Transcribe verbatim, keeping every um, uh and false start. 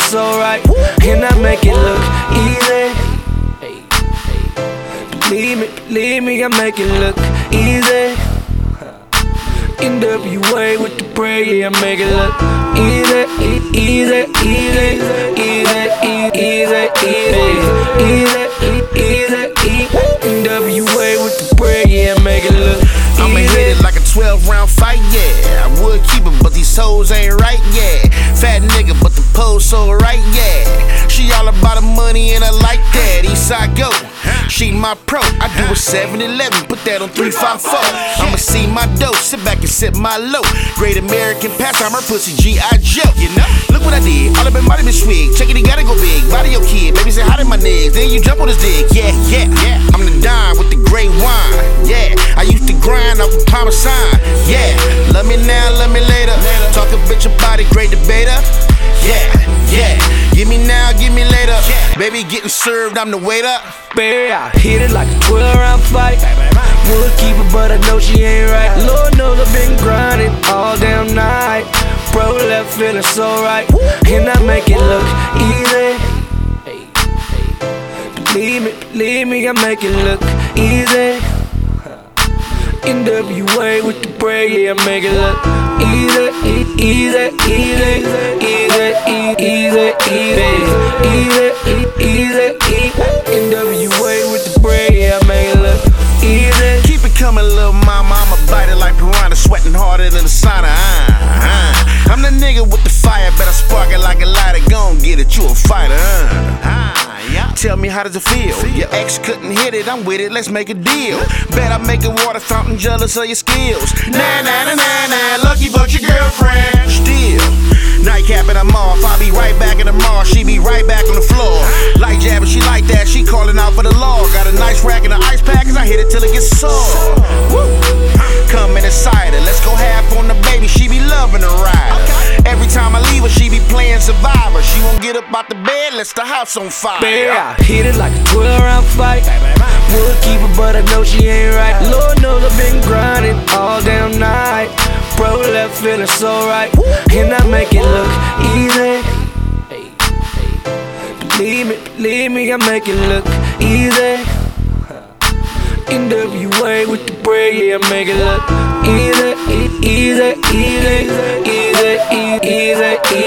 so right, and I make it look easy. Believe me, believe me, I make it look easy. N W A with the bread, yeah, I make it look easy, easy, easy, easy, easy, easy, easy, easy. N W A with the bread, yeah, I make it look easy. I'ma hit it like a twelve round fight, yeah. I would keep it, but these hoes ain't right, yeah. Fat nigga, but the pose so right, yeah. She all about the money and I like that. Eastside go, she my pro. I do a seven eleven, put that on three five four. I'ma see my dough, sit back and sip my low. Great American pastime, her pussy G I Joe. You know, look what I did. All up in body been swig. Check it, he gotta go big. Body your kid, baby say hi to my niggas. Then you jump on his dick. Yeah, yeah, yeah. I'm the dime with the great wine. Yeah, I used to grind off of Parmesan. Yeah, love me now, love me later. Talk a bitch about it, great debater. Yeah, yeah. Give me now, give me later. Baby getting served, I'm the waiter. Baby, I hit it like a twelve round fight. Would keep it, but I know she ain't right. Lord knows I've been grinding all damn night. Bro left feeling so right, and I make it look easy. Believe me, believe me, I make it look easy. N W A with the bread, yeah, I make it look easy, easy, easy, easy, easy, easy, easy, easy. N W A with the bread, yeah, I make it look easy. Keep it coming, little mama. I'ma bite it like piranha, sweating harder than a sauna. Uh, uh. I'm the nigga with the fire, better spark it like a lighter. Gon' get it, you a fighter. Uh. Uh. Tell me, how does it feel? Your ex couldn't hit it, I'm with it, let's make a deal. Bet I make a water fountain jealous of your skills. Nah, nah, nah, nah, nah, lucky but your girlfriend. Still, nightcap and I'm off, I'll be right back in the mall, she be right back on the floor. Like jabbing, she like that, she calling out for the law. Got a nice rack and an ice pack, cause I hit it till it gets sore. Woo. Coming inside her, let's go half on the baby, she be loving the ride. Every time I leave her, she be playing Survivor. She won't get up out the bed, let's the house on fire. Baby, I hit it like a twelve round fight. Would keep it, but I know she ain't right. Lord knows I've been grinding all damn night. Bro left feeling so right, and I make it look easy. Believe me, believe me, I make it look easy. N W A with the bread, yeah, I make it look easy, easy, easy, easy, easy, easy.